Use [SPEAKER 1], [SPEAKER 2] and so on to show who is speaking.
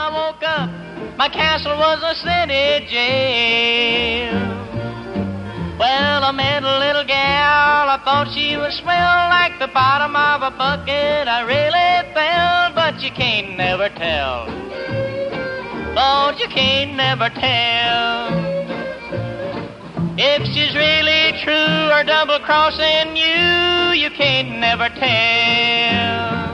[SPEAKER 1] I woke up, my castle was a city jail. Well, I met a little gal, I thought she would smell like the bottom of a bucket. I really felt, but you can't never tell. Lord, you can't never tell if she's really true or double-crossing you. You can't never tell.